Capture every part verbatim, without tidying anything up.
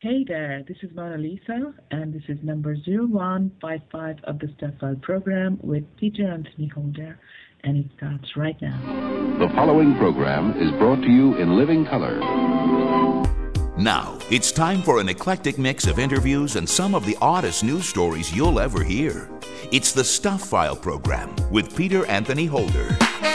Hey there, this is Mona Lisa, and this is number zero one five five of the Stuff File program with Peter Anthony Holder, and it starts right now. The following program is brought to you in living color. Now, it's time for an eclectic mix of interviews and some of the oddest news stories you'll ever hear. It's the Stuff File program with Peter Anthony Holder.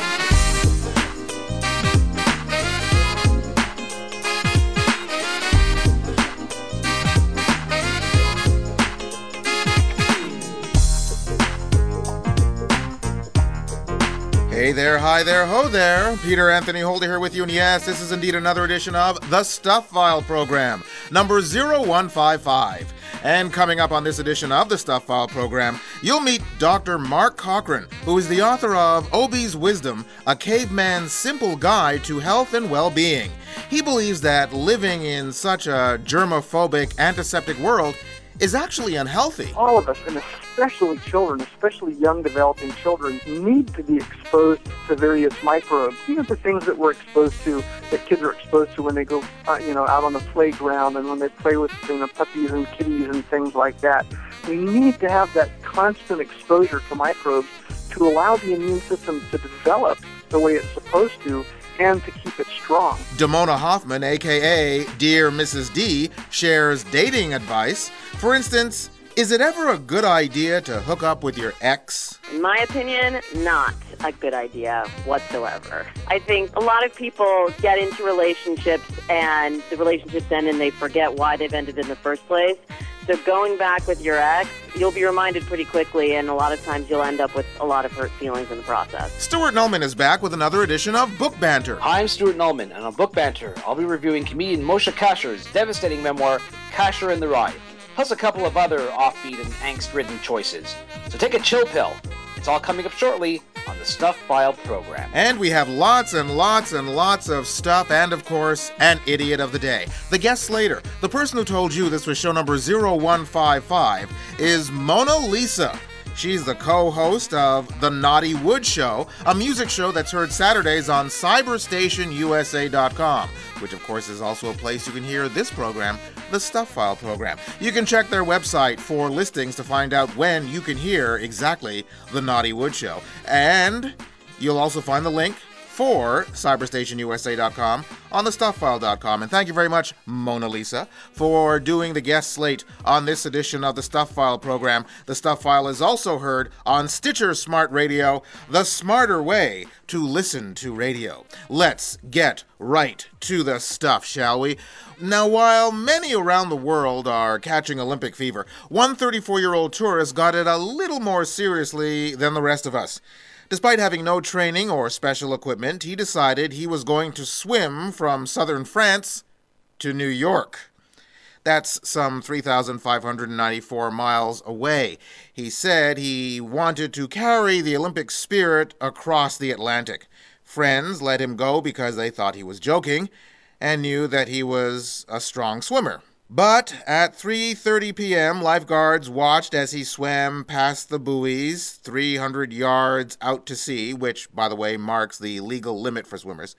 Hey there, hi there, ho there. Peter Anthony Holder here with you, and yes, this is indeed another edition of the Stuff File program, number zero one five five. And coming up on this edition of the Stuff File program, you'll meet Doctor Mark Cochran, who is the author of Obi's Wisdom, A Caveman's Simple Guide to Health and Well-Being. He believes that living in such a germophobic, antiseptic world is actually unhealthy. All of us, and especially children, especially young developing children, need to be exposed to various microbes. Even the things that we're exposed to, that kids are exposed to when they go, uh, you know, out on the playground and when they play with, you know, puppies and kitties and things like that. We need to have that constant exposure to microbes to allow the immune system to develop the way it's supposed to, and to keep it strong. Damona Hoffman, a k a. Dear Missus D, shares dating advice. For instance, is it ever a good idea to hook up with your ex? In my opinion, not a good idea whatsoever. I think a lot of people get into relationships and the relationships end and they forget why they've ended in the first place. So going back with your ex, you'll be reminded pretty quickly, and a lot of times you'll end up with a lot of hurt feelings in the process. Stuart Nullman is back with another edition of Book Banter. Hi, I'm Stuart Nullman, and on Book Banter, I'll be reviewing comedian Moshe Kasher's devastating memoir, Kasher and the Rye, plus a couple of other offbeat and angst-ridden choices. So take a chill pill. It's all coming up shortly on the Stuff File program. And we have lots and lots and lots of stuff, and of course, an idiot of the day. The guest slater, the person who told you this was show number zero one five five, is Mona Lisa. She's the co-host of The Naughty Wood Show, a music show that's heard Saturdays on cyber station U S A dot com, which of course is also a place you can hear this program, the Stuff File program. You can check their website for listings to find out when you can hear exactly The Naughty Wood Show. And you'll also find the link for cyber station U S A dot com on the stuff file dot com. And thank you very much, Mona Lisa, for doing the guest slate on this edition of the Stuff File program. The Stuff File is also heard on Stitcher Smart Radio, the smarter way to listen to radio. Let's get right to the stuff, shall we? Now, while many around the world are catching Olympic fever, one thirty-four-year-old tourist got it a little more seriously than the rest of us. Despite having no training or special equipment, he decided he was going to swim from southern France to New York. That's some three thousand five hundred ninety-four miles away. He said he wanted to carry the Olympic spirit across the Atlantic. Friends let him go because they thought he was joking and knew that he was a strong swimmer. But at three thirty p.m., lifeguards watched as he swam past the buoys, three hundred yards out to sea, which, by the way, marks the legal limit for swimmers.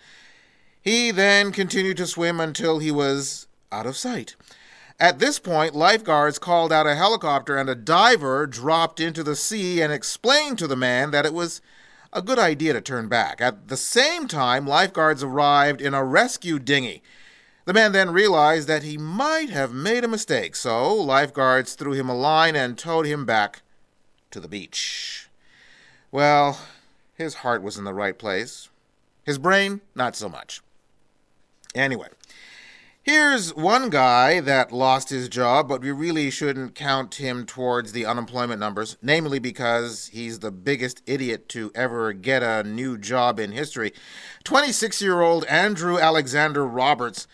He then continued to swim until he was out of sight. At this point, lifeguards called out a helicopter, and a diver dropped into the sea and explained to the man that it was a good idea to turn back. At the same time, lifeguards arrived in a rescue dinghy. The man then realized that he might have made a mistake, so lifeguards threw him a line and towed him back to the beach. Well, his heart was in the right place. His brain, not so much. Anyway, here's one guy that lost his job, but we really shouldn't count him towards the unemployment numbers, namely because he's the biggest idiot to ever get a new job in history. twenty-six-year-old Andrew Alexander Roberts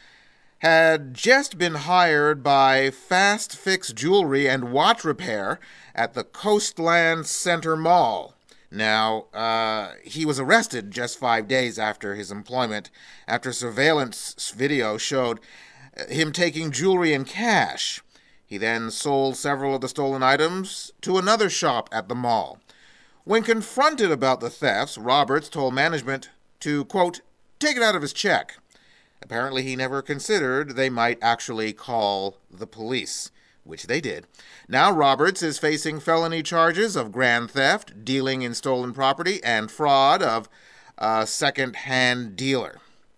had just been hired by Fast Fix Jewelry and Watch Repair at the Coastland Center Mall. Now, uh, he was arrested just five days after his employment, after surveillance video showed him taking jewelry and cash. He then sold several of the stolen items to another shop at the mall. When confronted about the thefts, Roberts told management to, quote, take it out of his check. Apparently he never considered they might actually call the police, which they did. Now Roberts is facing felony charges of grand theft, dealing in stolen property, and fraud of a second-hand dealer.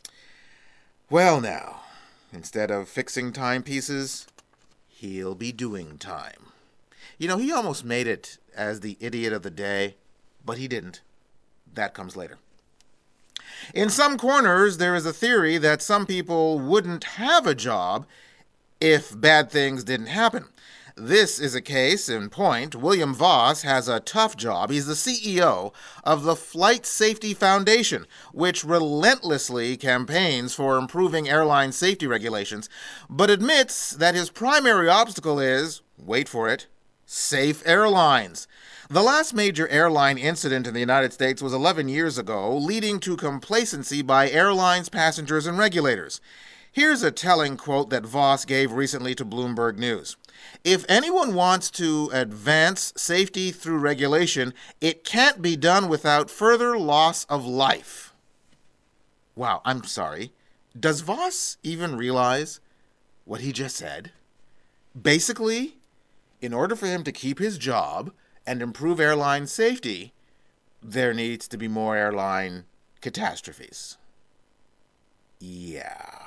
Well now, instead of fixing timepieces, he'll be doing time. You know, he almost made it as the idiot of the day, but he didn't. That comes later. In some corners, there is a theory that some people wouldn't have a job if bad things didn't happen. This is a case in point. William Voss has a tough job. He's the C E O of the Flight Safety Foundation, which relentlessly campaigns for improving airline safety regulations, but admits that his primary obstacle is, wait for it, safe airlines. The last major airline incident in the United States was eleven years ago, leading to complacency by airlines, passengers, and regulators. Here's a telling quote that Voss gave recently to Bloomberg News. If anyone wants to advance safety through regulation, it can't be done without further loss of life. Wow, I'm sorry. Does Voss even realize what he just said? Basically, in order for him to keep his job and improve airline safety, there needs to be more airline catastrophes. Yeah.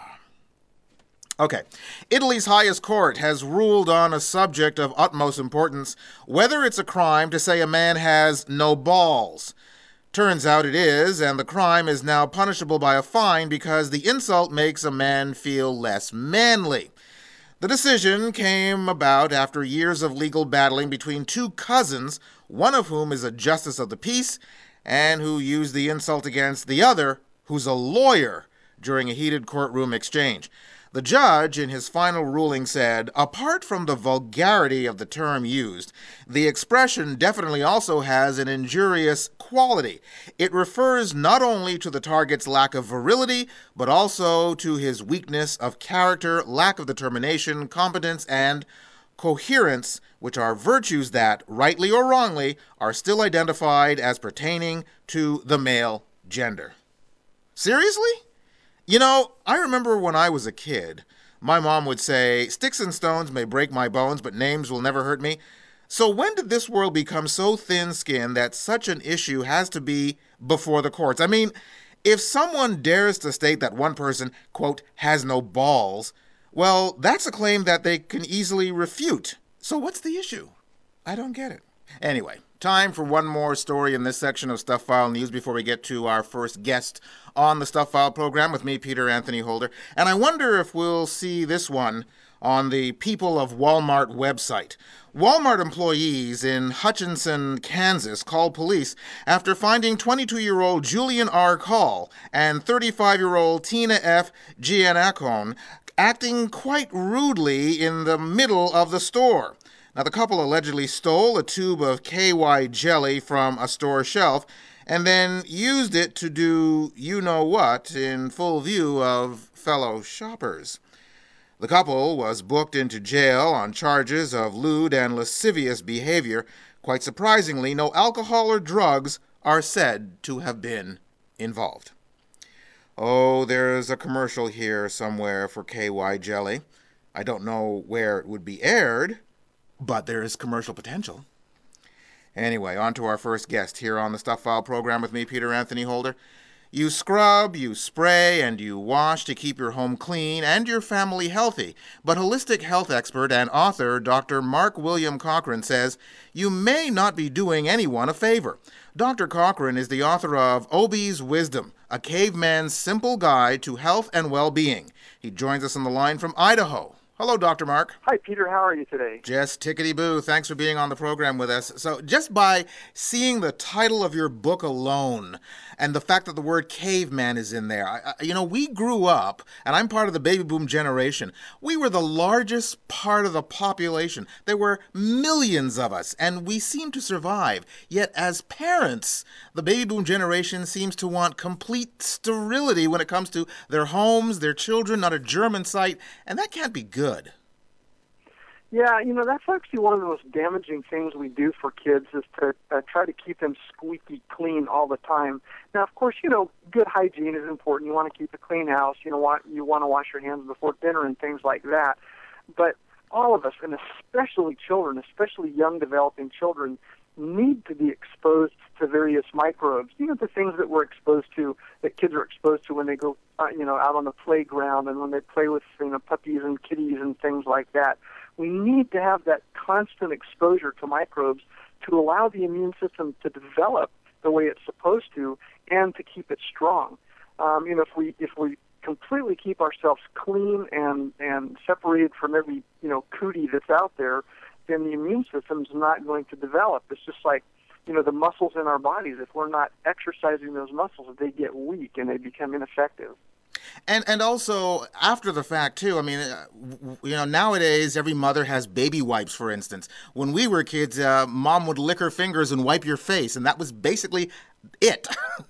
Okay. Italy's highest court has ruled on a subject of utmost importance, whether it's a crime to say a man has no balls. Turns out it is, and the crime is now punishable by a fine because the insult makes a man feel less manly. The decision came about after years of legal battling between two cousins, one of whom is a justice of the peace, and who used the insult against the other, who's a lawyer, during a heated courtroom exchange. The judge, in his final ruling, said, apart from the vulgarity of the term used, the expression definitely also has an injurious quality. It refers not only to the target's lack of virility, but also to his weakness of character, lack of determination, competence, and coherence, which are virtues that, rightly or wrongly, are still identified as pertaining to the male gender. Seriously? You know, I remember when I was a kid, my mom would say, sticks and stones may break my bones, but names will never hurt me. So when did this world become so thin-skinned that such an issue has to be before the courts? I mean, if someone dares to state that one person, quote, has no balls, well, that's a claim that they can easily refute. So what's the issue? I don't get it. Anyway, time for one more story in this section of Stuff File News before we get to our first guest on the Stuff File program with me, Peter Anthony Holder. And I wonder if we'll see this one on the People of Walmart website. Walmart employees in Hutchinson, Kansas, called police after finding twenty-two-year-old Julian R. Call and thirty-five-year-old Tina F. Giannacone acting quite rudely in the middle of the store. Now, the couple allegedly stole a tube of K Y jelly from a store shelf and then used it to do you-know-what in full view of fellow shoppers. The couple was booked into jail on charges of lewd and lascivious behavior. Quite surprisingly, no alcohol or drugs are said to have been involved. Oh, there's a commercial here somewhere for K Y jelly. I don't know where it would be aired, but there is commercial potential. Anyway, on to our first guest here on the Stuff File program with me, Peter Anthony Holder. You scrub, you spray, and you wash to keep your home clean and your family healthy. But holistic health expert and author Doctor Mark William Cochran says you may not be doing anyone a favor. Doctor Cochran is the author of Obi's Wisdom, a caveman's simple guide to health and well-being. He joins us on the line from Idaho. Hello, Doctor Mark. Hi, Peter. How are you today? Just tickety-boo. Thanks for being on the program with us. So just by seeing the title of your book alone and the fact that the word caveman is in there, I, I, you know, we grew up, and I'm part of the baby boom generation. We were the largest part of the population. There were millions of us, and we seemed to survive. Yet as parents, the baby boom generation seems to want complete sterility when it comes to their homes, their children, not a germ in sight, and that can't be good. Yeah, you know, that's actually one of the most damaging things we do for kids is to uh, try to keep them squeaky clean all the time. Now, of course, you know, good hygiene is important. You want to keep a clean house. You know, want, you want to wash your hands before dinner and things like that. But all of us, and especially children, especially young developing children, need to be exposed to various microbes. You know, the things that we're exposed to, that kids are exposed to when they go, uh, you know, out on the playground and when they play with, you know, puppies and kitties and things like that. We need to have that constant exposure to microbes to allow the immune system to develop the way it's supposed to and to keep it strong. Um, you know, if we if we completely keep ourselves clean and, and separated from every, you know, cootie that's out there, then the immune system's not going to develop. It's just like, you know, the muscles in our bodies. If we're not exercising those muscles, they get weak and they become ineffective. And and also, after the fact, too, I mean, uh, you know, nowadays every mother has baby wipes, for instance. When we were kids, uh, mom would lick her fingers and wipe your face, and that was basically it.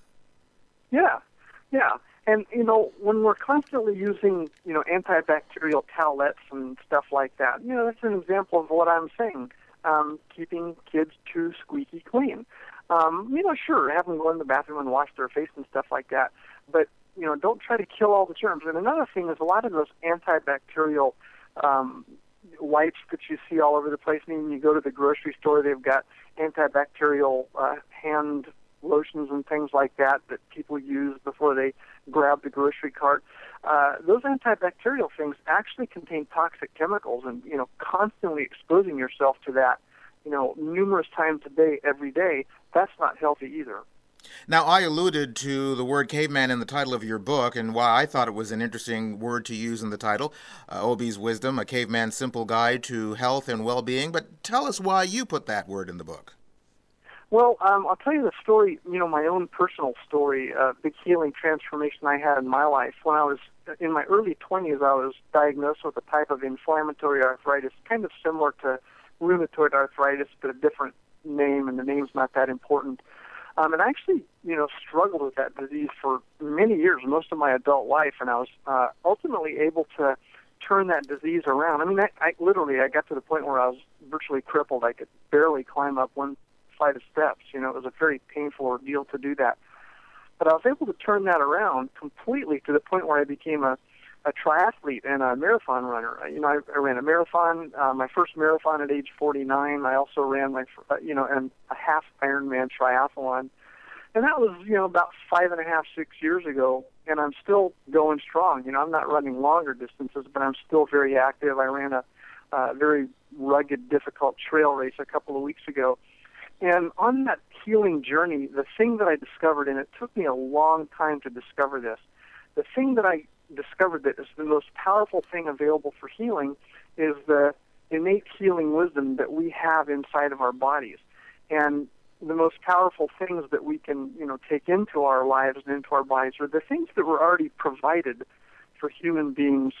Yeah, yeah. And, you know, when we're constantly using, you know, antibacterial towelettes and stuff like that, you know, that's an example of what I'm saying, um, keeping kids too squeaky clean. Um, you know, sure, have them go in the bathroom and wash their face and stuff like that, but, you know, don't try to kill all the germs. And another thing is a lot of those antibacterial um, wipes that you see all over the place, and when you go to the grocery store, they've got antibacterial uh, hand lotions and things like that that people use before they grab the grocery cart. Uh, those antibacterial things actually contain toxic chemicals, and, you know, constantly exposing yourself to that, you know, numerous times a day, every day, that's not healthy either. Now, I alluded to the word caveman in the title of your book, and why I thought it was an interesting word to use in the title, uh, Obie's Wisdom, A Caveman's Simple Guide to Health and Well-Being. But tell us why you put that word in the book. Well, um, I'll tell you the story, you know, my own personal story, uh, big healing transformation I had in my life. When I was in my early twenties, I was diagnosed with a type of inflammatory arthritis, kind of similar to rheumatoid arthritis, but a different name, and the name's not that important. Um, and I actually, you know, struggled with that disease for many years, most of my adult life, and I was uh, ultimately able to turn that disease around. I mean, I, I literally, I got to the point where I was virtually crippled. I could barely climb up one flight of steps. You know, it was a very painful ordeal to do that. But I was able to turn that around completely to the point where I became a, a triathlete and a marathon runner. You know, I, I ran a marathon, uh, my first marathon at age forty-nine. I also ran my, uh, you know, and a half Ironman triathlon. And that was, you know, about five and a half, six years ago. And I'm still going strong. You know, I'm not running longer distances, but I'm still very active. I ran a uh, very rugged, difficult trail race a couple of weeks ago. And on that healing journey, the thing that I discovered, and it took me a long time to discover this, the thing that I discovered that is the most powerful thing available for healing is the innate healing wisdom that we have inside of our bodies. And the most powerful things that we can, you know, take into our lives and into our bodies are the things that were already provided for human beings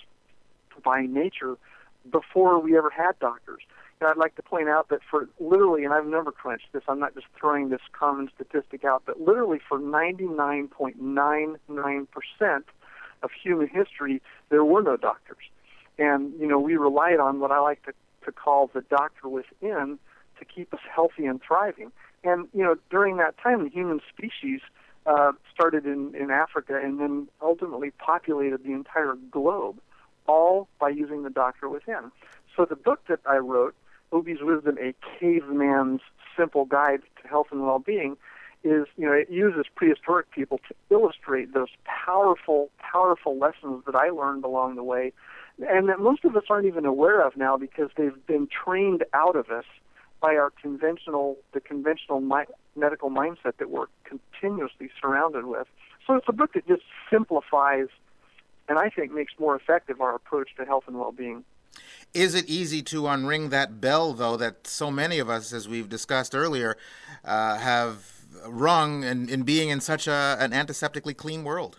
by nature before we ever had doctors. And I'd like to point out that for literally, and I've never crunched this, I'm not just throwing this common statistic out, but literally for ninety-nine point nine nine percent of human history, there were no doctors. And, you know, we relied on what I like to, to call the doctor within to keep us healthy and thriving. And, you know, during that time, the human species uh, started in, in Africa and then ultimately populated the entire globe, all by using the doctor within. So the book that I wrote, Obie's Wisdom, A Caveman's Simple Guide to Health and Well-Being, is, you know, it uses prehistoric people to illustrate those powerful, powerful lessons that I learned along the way, and that most of us aren't even aware of now because they've been trained out of us by our conventional, the conventional mi- medical mindset that we're continuously surrounded with. So it's a book that just simplifies and I think makes more effective our approach to health and well-being. Is it easy to unring that bell, though, that so many of us, as we've discussed earlier, uh, have rung in, in being in such a, an antiseptically clean world?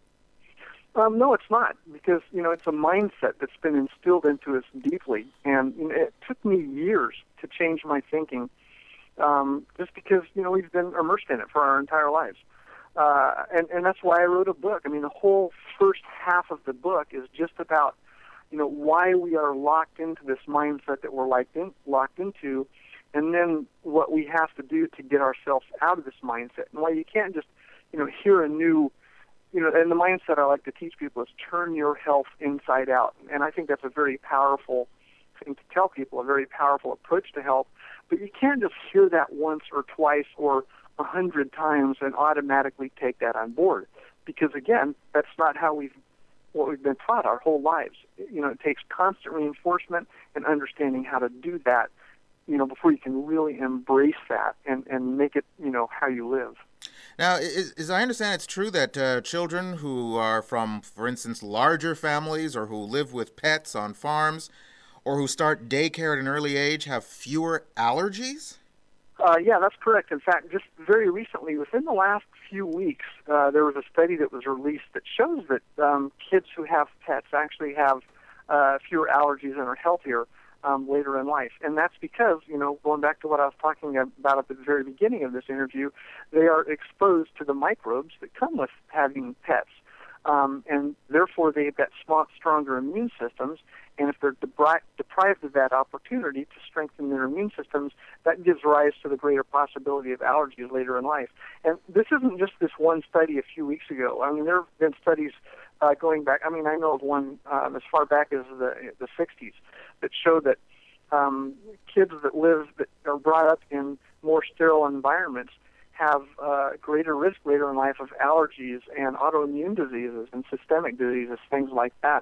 Um, no, it's not, because, you know, it's a mindset that's been instilled into us deeply, and you know, it took me years to change my thinking, um, just because, you know, we've been immersed in it for our entire lives. Uh, and, and that's why I wrote a book. I mean, the whole first half of the book is just about you know, why we are locked into this mindset that we're locked, in, locked into, and then what we have to do to get ourselves out of this mindset. And why you can't just, you know, hear a new, you know, and the mindset I like to teach people is turn your health inside out. And I think that's a very powerful thing to tell people, a very powerful approach to health. But you can't just hear that once or twice or a hundred times and automatically take that on board. Because again, that's not how we've what we've been taught our whole lives. You know, it takes constant reinforcement and understanding how to do that, you know, before you can really embrace that and, and make it, you know, how you live. Now, as, as I understand, it's true that uh, children who are from, for instance, larger families or who live with pets on farms or who start daycare at an early age have fewer allergies? Uh, yeah, that's correct. In fact, just very recently, within the last few weeks, uh, there was a study that was released that shows that um, kids who have pets actually have uh, fewer allergies and are healthier um, later in life. And that's because, you know, going back to what I was talking about at the very beginning of this interview, they are exposed to the microbes that come with having pets. Um, and therefore, they've got small, stronger immune systems. And if they're debri- deprived of that opportunity to strengthen their immune systems, that gives rise to the greater possibility of allergies later in life. And this isn't just this one study a few weeks ago. I mean, there have been studies uh, going back. I mean, I know of one um, as far back as the the sixties that show that um, kids that live, that are brought up in more sterile environments have uh, greater risk later in life of allergies and autoimmune diseases and systemic diseases, things like that.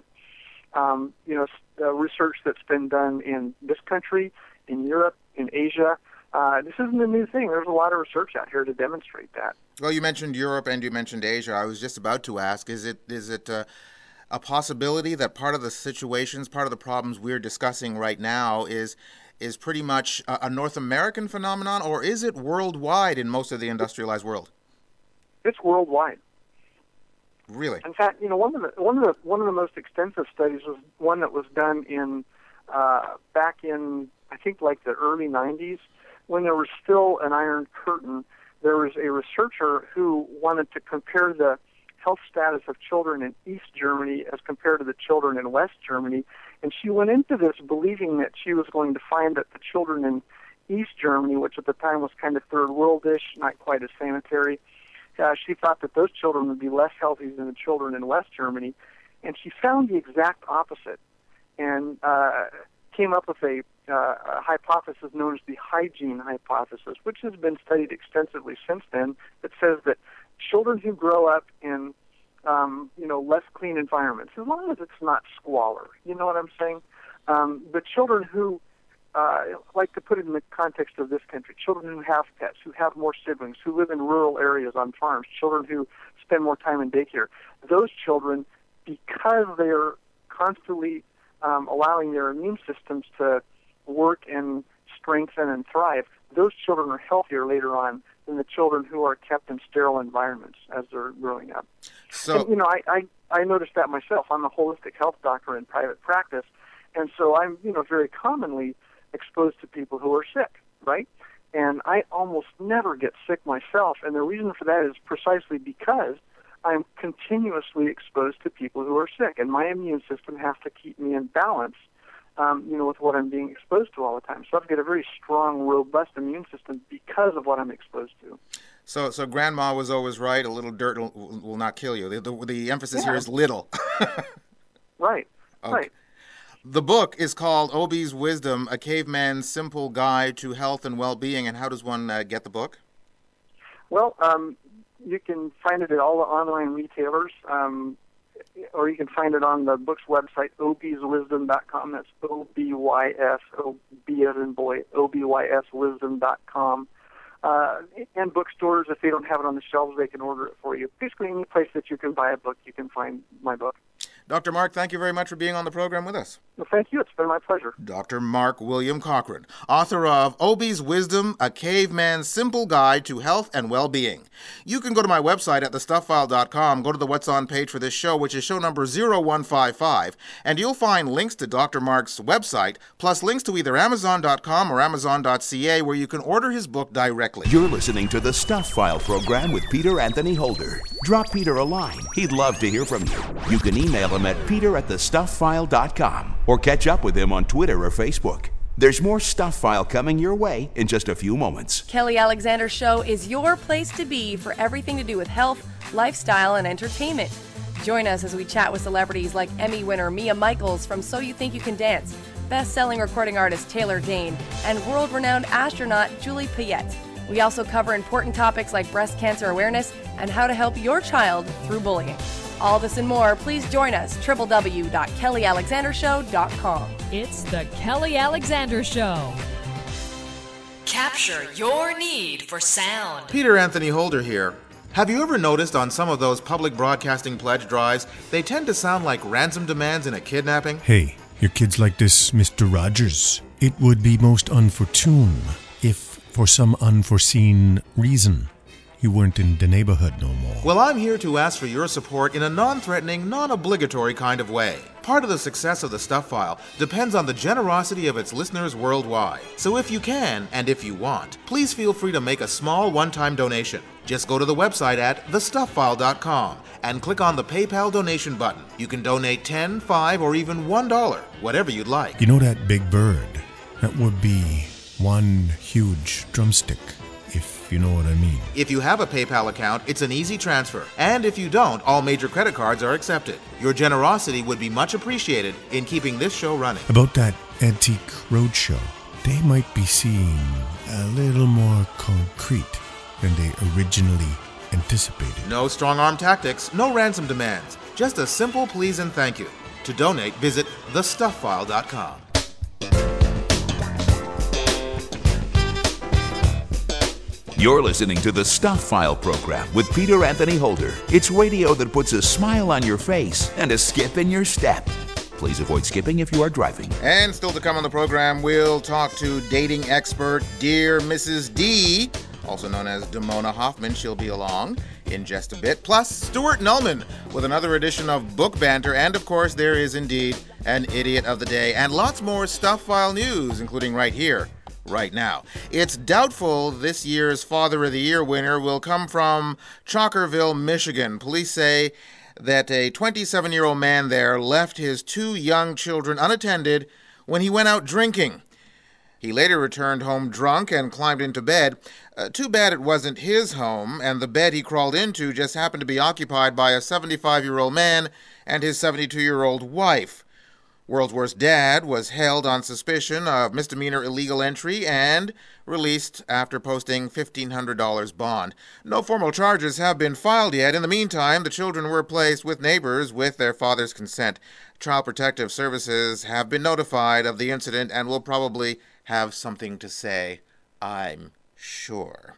Um, you know, uh, research that's been done in this country, in Europe, in Asia. Uh, this isn't a new thing. There's a lot of research out here to demonstrate that. Well, you mentioned Europe and you mentioned Asia. I was just about to ask, is it is it uh, a possibility that part of the situations, part of the problems we're discussing right now is is pretty much a, a North American phenomenon, or is it worldwide in most of the industrialized world? It's worldwide. Really? In fact, you know, one of the one of the one of the most extensive studies was one that was done in uh, back in I think like the early nineties, when there was still an Iron Curtain. There was a researcher who wanted to compare the health status of children in East Germany as compared to the children in West Germany, and she went into this believing that she was going to find that the children in East Germany, which at the time was kind of third worldish, not quite as sanitary, Uh, she thought that those children would be less healthy than the children in West Germany, and she found the exact opposite and uh, came up with a, uh, a hypothesis known as the hygiene hypothesis, which has been studied extensively since then, that says that children who grow up in um, you know, less clean environments, as long as it's not squalor, you know what I'm saying? Um, but children who Uh, like to put it in the context of this country, children who have pets, who have more siblings, who live in rural areas on farms, children who spend more time in daycare, those children, because they are constantly um, allowing their immune systems to work and strengthen and thrive, those children are healthier later on than the children who are kept in sterile environments as they're growing up. So, and, you know, I, I, I noticed that myself. I'm a holistic health doctor in private practice, and so I'm, you know, very commonly exposed to people who are sick, right? And I almost never get sick myself, and the reason for that is precisely because I'm continuously exposed to people who are sick, and my immune system has to keep me in balance, um, you know, with what I'm being exposed to all the time. So I've got a very strong, robust immune system because of what I'm exposed to. So, so Grandma was always right. A little dirt will, will not kill you. The, the, the emphasis Yeah. here is little. Right. Okay. Right. The book is called Obi's Wisdom, A Caveman's Simple Guide to Health and Well-Being. And how does one uh, get the book? Well, um, you can find it at all the online retailers, um, or you can find it on the book's website, obys wisdom dot com. That's O B Y S, O B as in boy, O B Y S wisdom dot com. Uh, and bookstores, if they don't have it on the shelves, they can order it for you. Basically, any place that you can buy a book, you can find my book. Doctor Mark, thank you very much for being on the program with us. Well, thank you. It's been my pleasure. Doctor Mark William Cochran, author of Obi's Wisdom, A Caveman's Simple Guide to Health and Well-Being. You can go to my website at the stuff file dot com, go to the What's On page for this show, which is show number zero one five five, and you'll find links to Doctor Mark's website, plus links to either amazon dot com or amazon dot c a, where you can order his book directly. You're listening to the Stuff File program with Peter Anthony Holder. Drop Peter a line. He'd love to hear from you. You can email him at peter at the stuff file dot com or catch up with him on Twitter or Facebook. There's more Stuff File coming your way in just a few moments. Kelly Alexander Show is your place to be for everything to do with health, lifestyle, and entertainment. Join us as we chat with celebrities like Emmy winner Mia Michaels from So You Think You Can Dance, best-selling recording artist Taylor Dane, and world-renowned astronaut Julie Payette. We also cover important topics like breast cancer awareness and how to help your child through bullying. All this and more, please join us, w w w dot kelly alexander show dot com. It's the Kelly Alexander Show. Capture your need for sound. Peter Anthony Holder here. Have you ever noticed on some of those public broadcasting pledge drives, they tend to sound like ransom demands in a kidnapping? Hey, your kids like this, Mister Rogers. It would be most unfortune if, for some unforeseen reason, you weren't in the neighborhood no more. Well, I'm here to ask for your support in a non-threatening, non-obligatory kind of way. Part of the success of the Stuff File depends on the generosity of its listeners worldwide. So if you can, and if you want, please feel free to make a small one-time donation. Just go to the website at the stuff file dot com and click on the PayPal donation button. You can donate ten dollars, five dollars, or even one dollar, whatever you'd like. You know that big bird? That would be one huge drumstick, if you know what I mean. If you have a PayPal account, it's an easy transfer. And if you don't, all major credit cards are accepted. Your generosity would be much appreciated in keeping this show running. About that Antique Roadshow, they might be seeing a little more concrete than they originally anticipated. No strong-arm tactics, no ransom demands. Just a simple please and thank you. To donate, visit the stuff file dot com. You're listening to the Stuff File program with Peter Anthony Holder. It's radio that puts a smile on your face and a skip in your step. Please avoid skipping if you are driving. And still to come on the program, we'll talk to dating expert Dear Missus D, also known as Damona Hoffman. She'll be along in just a bit. Plus, Stuart Nullman with another edition of Book Banter. And, of course, there is indeed an Idiot of the Day. And lots more Stuff File news, including right here, right now. It's doubtful this year's Father of the Year winner will come from Chalkerville, Michigan. Police say that a twenty-seven-year-old man there left his two young children unattended when he went out drinking. He later returned home drunk and climbed into bed. Uh, too bad it wasn't his home, and the bed he crawled into just happened to be occupied by a seventy-five-year-old man and his seventy-two-year-old wife. World's Worst Dad was held on suspicion of misdemeanor illegal entry and released after posting fifteen hundred dollars bond. No formal charges have been filed yet. In the meantime, the children were placed with neighbors with their father's consent. Child Protective Services have been notified of the incident and will probably have something to say, I'm sure.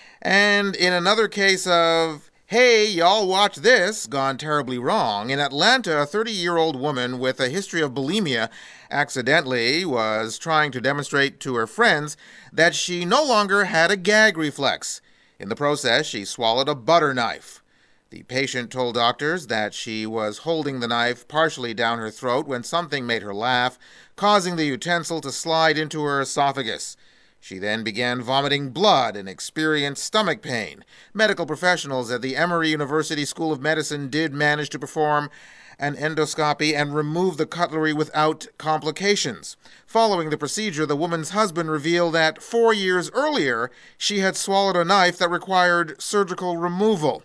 And in another case of hey, y'all watch this, gone terribly wrong. In Atlanta, a thirty-year-old woman with a history of bulimia accidentally was trying to demonstrate to her friends that she no longer had a gag reflex. In the process, she swallowed a butter knife. The patient told doctors that she was holding the knife partially down her throat when something made her laugh, causing the utensil to slide into her esophagus. She then began vomiting blood and experienced stomach pain. Medical professionals at the Emory University School of Medicine did manage to perform an endoscopy and remove the cutlery without complications. Following the procedure, the woman's husband revealed that four years earlier, she had swallowed a knife that required surgical removal.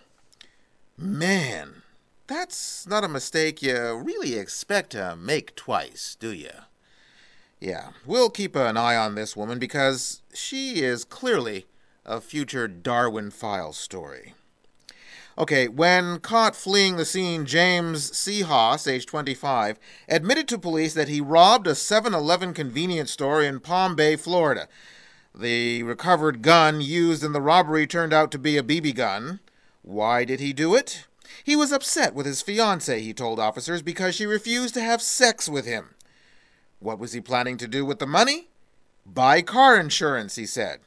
Man, that's not a mistake you really expect to make twice, do you? Yeah, we'll keep an eye on this woman because she is clearly a future Darwin Files story. Okay, when caught fleeing the scene, James Seahoss, age twenty-five, admitted to police that he robbed a seven eleven convenience store in Palm Bay, Florida. The recovered gun used in the robbery turned out to be a B B gun. Why did he do it? He was upset with his fiancée, he told officers, because she refused to have sex with him. What was he planning to do with the money? Buy car insurance, he said.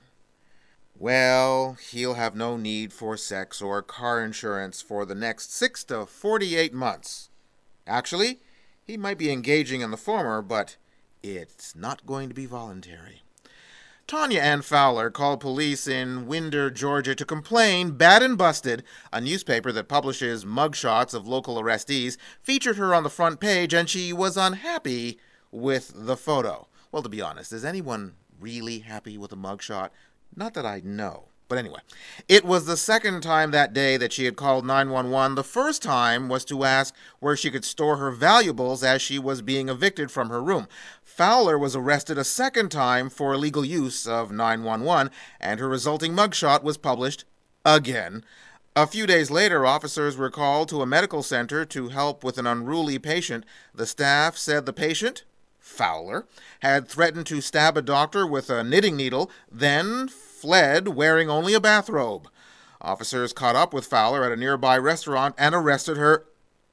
Well, he'll have no need for sex or car insurance for the next six to forty-eight months. Actually, he might be engaging in the former, but it's not going to be voluntary. Tanya Ann Fowler called police in Winder, Georgia to complain Bad and Busted, a newspaper that publishes mugshots of local arrestees, featured her on the front page, and she was unhappy with the photo. Well, to be honest, is anyone really happy with a mugshot? Not that I know. But anyway, it was the second time that day that she had called nine one one. The first time was to ask where she could store her valuables as she was being evicted from her room. Fowler was arrested a second time for illegal use of nine one one, and her resulting mugshot was published again. A few days later, officers were called to a medical center to help with an unruly patient. The staff said the patient, Fowler, had threatened to stab a doctor with a knitting needle, then fled wearing only a bathrobe. Officers caught up with Fowler at a nearby restaurant and arrested her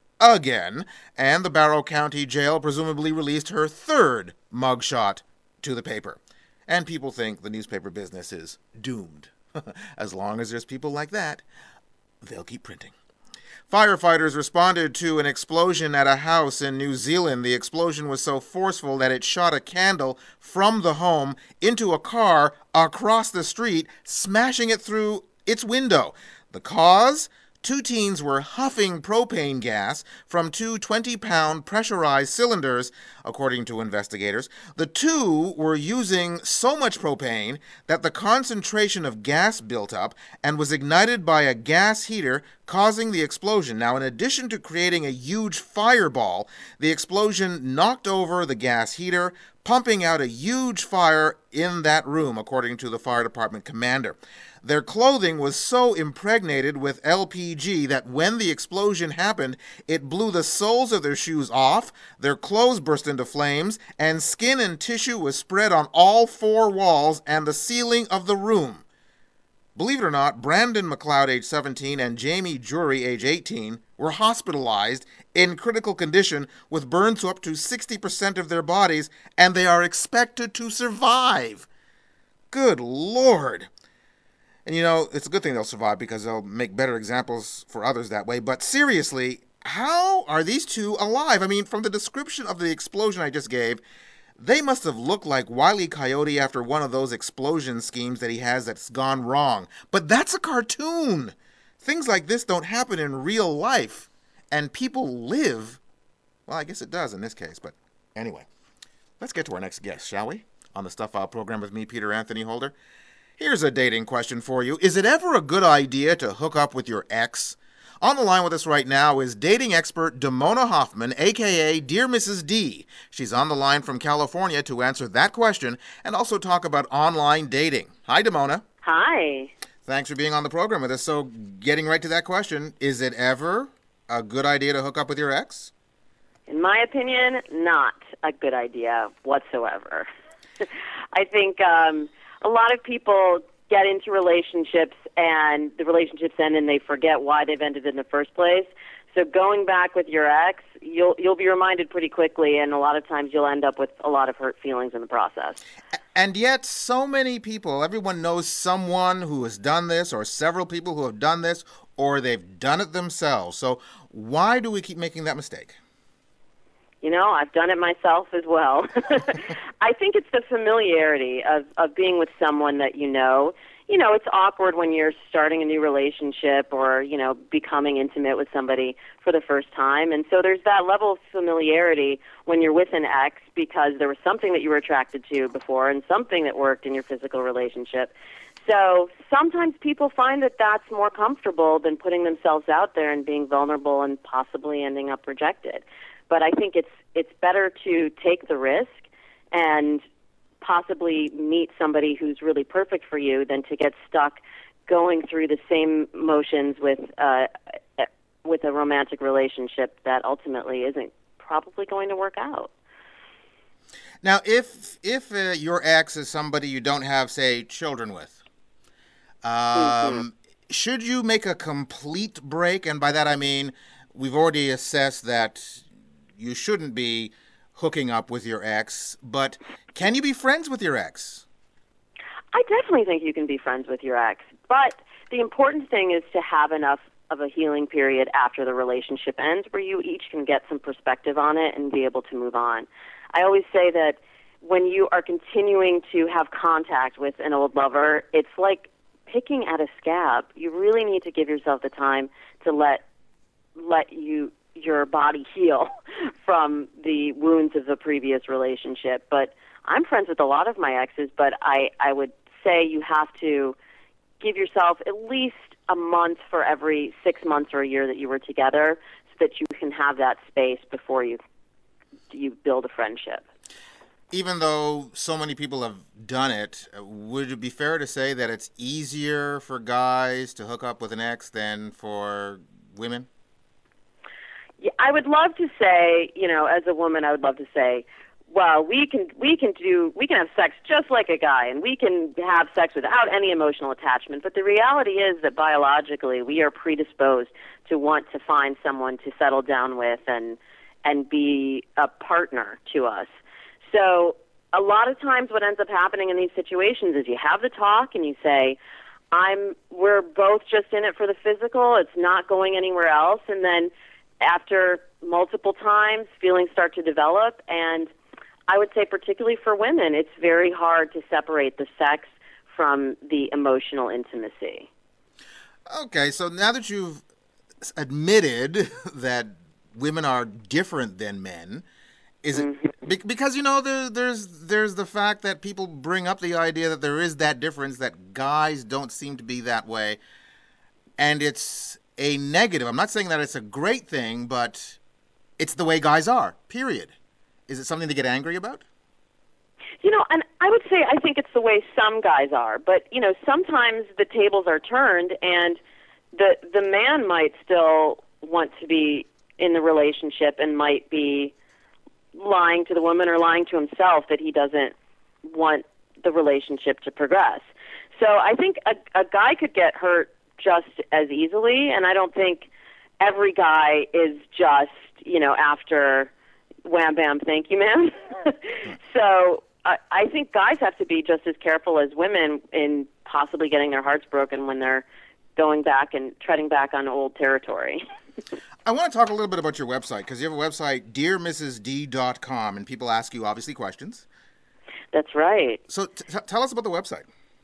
again, and the Barrow County Jail presumably released her third mugshot to the paper. And people think the newspaper business is doomed. As long as there's people like that, they'll keep printing. Firefighters responded to an explosion at a house in New Zealand. The explosion was so forceful that it shot a candle from the home into a car across the street, smashing it through its window. The cause? Two teens were huffing propane gas from two twenty-pound pressurized cylinders, according to investigators. The two were using so much propane that the concentration of gas built up and was ignited by a gas heater, causing the explosion. Now, in addition to creating a huge fireball, the explosion knocked over the gas heater, pumping out a huge fire in that room, according to the fire department commander. Their clothing was so impregnated with L P G that when the explosion happened, it blew the soles of their shoes off, their clothes burst into flames, and skin and tissue was spread on all four walls and the ceiling of the room. Believe it or not, Brandon McLeod, age seventeen, and Jamie Jury, age eighteen, were hospitalized in critical condition with burns to up to sixty percent of their bodies, and they are expected to survive. Good Lord. And, you know, it's a good thing they'll survive because they'll make better examples for others that way. But seriously, how are these two alive? I mean, from the description of the explosion I just gave, they must have looked like Wile E. Coyote after one of those explosion schemes that he has that's gone wrong. But that's a cartoon. Things like this don't happen in real life. And people live. Well, I guess it does in this case. But anyway, let's get to our next guest, shall we? On the Stuff File program with me, Peter Anthony Holder. Here's a dating question for you. Is it ever a good idea to hook up with your ex? On the line with us right now is dating expert Damona Hoffman, a k a. Dear Missus D. She's on the line from California to answer that question and also talk about online dating. Hi, Damona. Hi. Thanks for being on the program with us. So, getting right to that question, is it ever a good idea to hook up with your ex? In my opinion, not a good idea whatsoever. I think um, a lot of people get into relationships and the relationships end and they forget why they've ended in the first place. So going back with your ex, you'll you'll be reminded pretty quickly, and a lot of times you'll end up with a lot of hurt feelings in the process. And yet so many people, everyone knows someone who has done this or several people who have done this or they've done it themselves. So why do we keep making that mistake? You know, I've done it myself as well. I think it's the familiarity of, of being with someone that you know. You know, it's awkward when you're starting a new relationship or, you know, becoming intimate with somebody for the first time. And so there's that level of familiarity when you're with an ex because there was something that you were attracted to before and something that worked in your physical relationship. So sometimes people find that that's more comfortable than putting themselves out there and being vulnerable and possibly ending up rejected. But I think it's it's better to take the risk and possibly meet somebody who's really perfect for you than to get stuck going through the same motions with uh, with a romantic relationship that ultimately isn't probably going to work out. Now, if if uh, your ex is somebody you don't have, say, children with, um, mm-hmm. should you make a complete break? And by that I mean we've already assessed that you shouldn't be hooking up with your ex, but can you be friends with your ex? I definitely think you can be friends with your ex, but the important thing is to have enough of a healing period after the relationship ends where you each can get some perspective on it and be able to move on. I always say that when you are continuing to have contact with an old lover, it's like picking at a scab. You really need to give yourself the time to let let you your body heal from the wounds of the previous relationship. But I'm friends with a lot of my exes, but I, I would say you have to give yourself at least a month for every six months or a year that you were together so that you can have that space before you you build a friendship. Even though so many people have done it, would it be fair to say that it's easier for guys to hook up with an ex than for women? Yeah, I would love to say, you know, as a woman, I would love to say, well, we can we can do we can have sex just like a guy, and we can have sex without any emotional attachment. But the reality is that biologically, we are predisposed to want to find someone to settle down with and and be a partner to us. So a lot of times what ends up happening in these situations is you have the talk and you say, I'm we're both just in it for the physical, it's not going anywhere else, and then after multiple times feelings start to develop, and I would say particularly for women, it's very hard to separate the sex from the emotional intimacy. Okay, so now that you've admitted that women are different than men, is it be- because you know there, there's there's the fact that people bring up the idea that there is that difference, that guys don't seem to be that way, and it's a negative. I'm not saying that it's a great thing, but it's the way guys are, period. Is it something to get angry about? You know, and I would say I think it's the way some guys are, but you know, sometimes the tables are turned and the the man might still want to be in the relationship and might be lying to the woman or lying to himself that he doesn't want the relationship to progress. So I think a, a guy could get hurt just as easily, and I don't think every guy is just, you know, after wham, bam, thank you, ma'am. So I, I think guys have to be just as careful as women in possibly getting their hearts broken when they're going back and treading back on old territory. I want to talk a little bit about your website, because you have a website, dear missus d dot com, and people ask you, obviously, questions. That's right. So t- t- tell us about the website.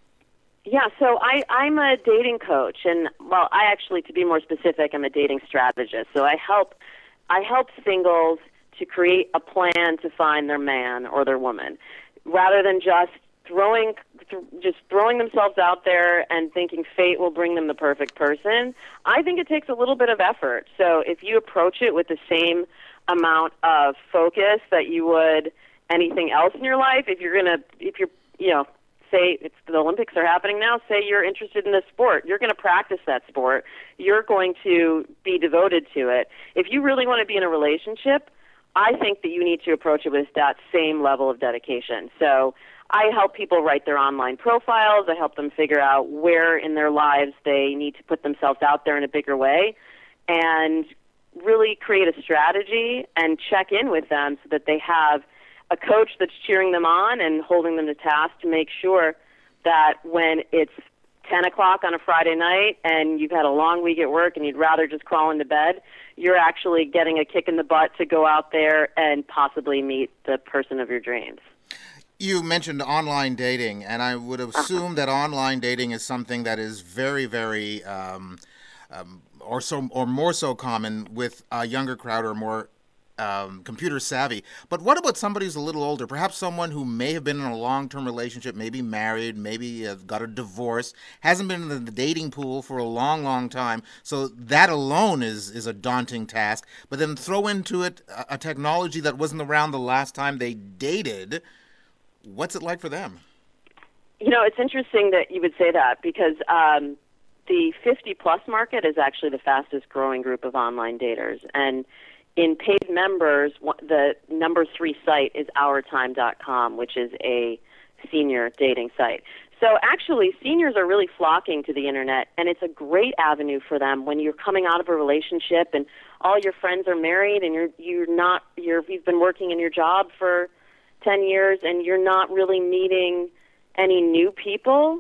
Yeah, so I, I'm a dating coach, and, well, I actually, to be more specific, I'm a dating strategist. So I help I help singles to create a plan to find their man or their woman, rather than just throwing th- just throwing themselves out there and thinking fate will bring them the perfect person. I think it takes a little bit of effort. So if you approach it with the same amount of focus that you would anything else in your life, if you're gonna, if you're, you know, say it's the Olympics are happening now, say you're interested in this sport, you're going to practice that sport, you're going to be devoted to it. If you really want to be in a relationship, I think that you need to approach it with that same level of dedication. So I help people write their online profiles. I help them figure out where in their lives they need to put themselves out there in a bigger way and really create a strategy and check in with them so that they have a coach that's cheering them on and holding them to task to make sure that when it's ten o'clock on a Friday night and you've had a long week at work and you'd rather just crawl into bed, you're actually getting a kick in the butt to go out there and possibly meet the person of your dreams. You mentioned online dating, and I would assume uh-huh. that online dating is something that is very, very, um, um, or so, or more so common with a younger crowd or more um, computer savvy. But what about somebody who's a little older? Perhaps someone who may have been in a long-term relationship, maybe married, maybe uh, got a divorce, hasn't been in the dating pool for a long, long time. So that alone is is a daunting task. But then throw into it a, a technology that wasn't around the last time they dated. What's it like for them? You know, it's interesting that you would say that because um, the fifty-plus market is actually the fastest-growing group of online daters. And in paid members, the number three site is our time dot com, which is a senior dating site. So actually, seniors are really flocking to the Internet, and it's a great avenue for them when you're coming out of a relationship and all your friends are married and you're you're not you're you've been working in your job for ten years and you're not really meeting any new people.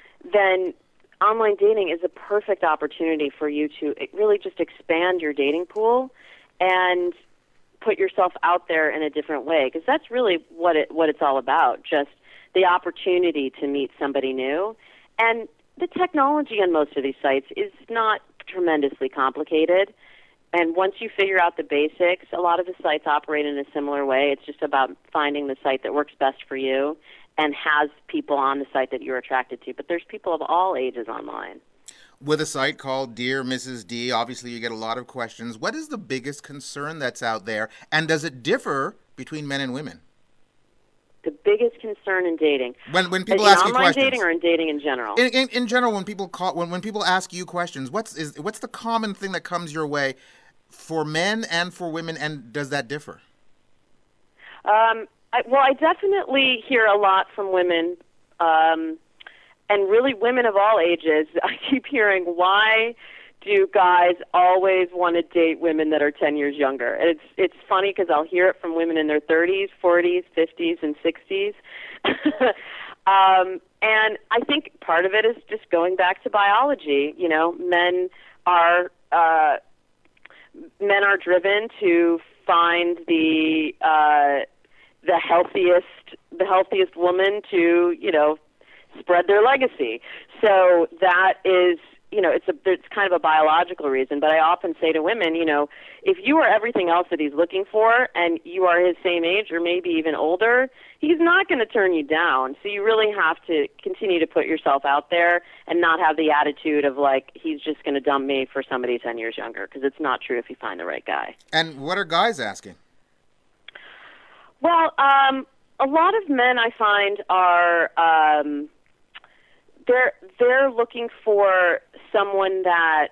Then online dating is a perfect opportunity for you to really just expand your dating pool and put yourself out there in a different way, because that's really what it what it's all about, just the opportunity to meet somebody new. And the technology on most of these sites is not tremendously complicated. And once you figure out the basics, a lot of the sites operate in a similar way. It's just about finding the site that works best for you and has people on the site that you're attracted to. But there's people of all ages online. With a site called Dear Missus D, obviously you get a lot of questions. What is the biggest concern that's out there, and does it differ between men and women? The biggest concern in dating. When when people Is it ask you online questions. dating or in dating in general? In, in, in general, when people call, when, when people ask you questions, what's is what's the common thing that comes your way for men and for women, and does that differ? Um, I, well, I definitely hear a lot from women, um, and really women of all ages. I keep hearing, why do guys always want to date women that are ten years younger? And it's it's funny because I'll hear it from women in their thirties, forties, fifties, and sixties. um, and I think part of it is just going back to biology. You know, men are uh, men are driven to find the uh, the healthiest the healthiest woman to, you know, spread their legacy. So that is, you know, it's a it's kind of a biological reason. But I often say to women, you know, if you are everything else that he's looking for and you are his same age or maybe even older, he's not going to turn you down. So you really have to continue to put yourself out there and not have the attitude of like, he's just going to dump me for somebody ten years younger, because it's not true if you find the right guy. And what are guys asking? Well, um, a lot of men I find are um, they're they're looking for someone that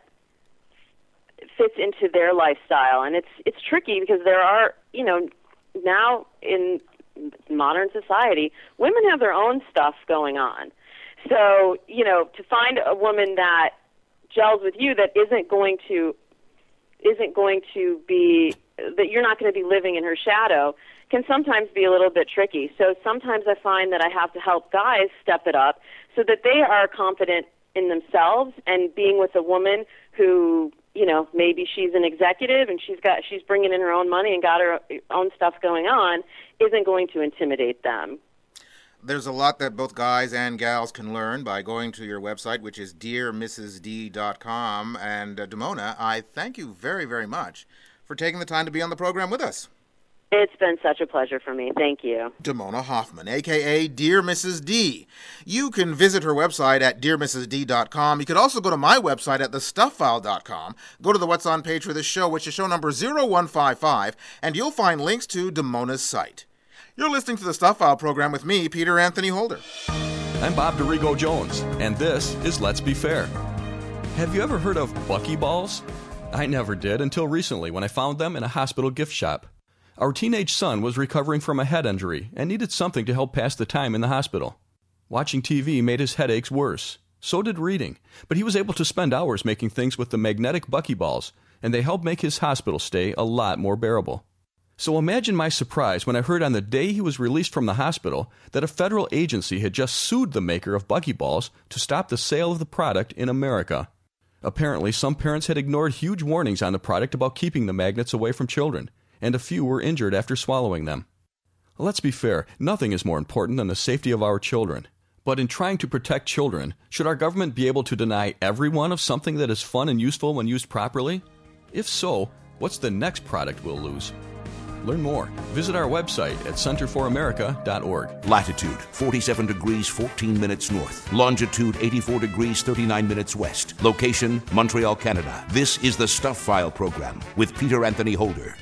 fits into their lifestyle, and it's it's tricky because there are, you know, now in modern society, women have their own stuff going on. So, you know, to find a woman that gels with you, that isn't going to isn't going to be that you're not going to be living in her shadow, can sometimes be a little bit tricky. So sometimes I find that I have to help guys step it up so that they are confident in themselves, and being with a woman who, you know, maybe she's an executive and she's got she's bringing in her own money and got her own stuff going on, isn't going to intimidate them. There's a lot that both guys and gals can learn by going to your website, which is dear missus d dot com. And uh, Damona, I thank you very, very much for taking the time to be on the program with us. It's been such a pleasure for me. Thank you. Damona Hoffman, a k a. Dear Missus D. You can visit her website at dear missus d dot com. You could also go to my website at the stuff file dot com. Go to the What's On page for this show, which is show number zero one five five, and you'll find links to Damona's site. You're listening to the Stuff File program with me, Peter Anthony Holder. I'm Bob DeRigo Jones, and this is Let's Be Fair. Have you ever heard of Buckyballs? I never did until recently when I found them in a hospital gift shop. Our teenage son was recovering from a head injury and needed something to help pass the time in the hospital. Watching T V made his headaches worse. So did reading, but he was able to spend hours making things with the magnetic Buckyballs, and they helped make his hospital stay a lot more bearable. So imagine my surprise when I heard on the day he was released from the hospital that a federal agency had just sued the maker of Buckyballs to stop the sale of the product in America. Apparently, some parents had ignored huge warnings on the product about keeping the magnets away from children, and a few were injured after swallowing them. Let's be fair, nothing is more important than the safety of our children. But in trying to protect children, should our government be able to deny everyone of something that is fun and useful when used properly? If so, what's the next product we'll lose? Learn more. Visit our website at center for america dot org. Latitude forty-seven degrees fourteen minutes north. Longitude eighty-four degrees thirty-nine minutes west. Location Montreal, Canada. This is the Stuff File program with Peter Anthony Holder.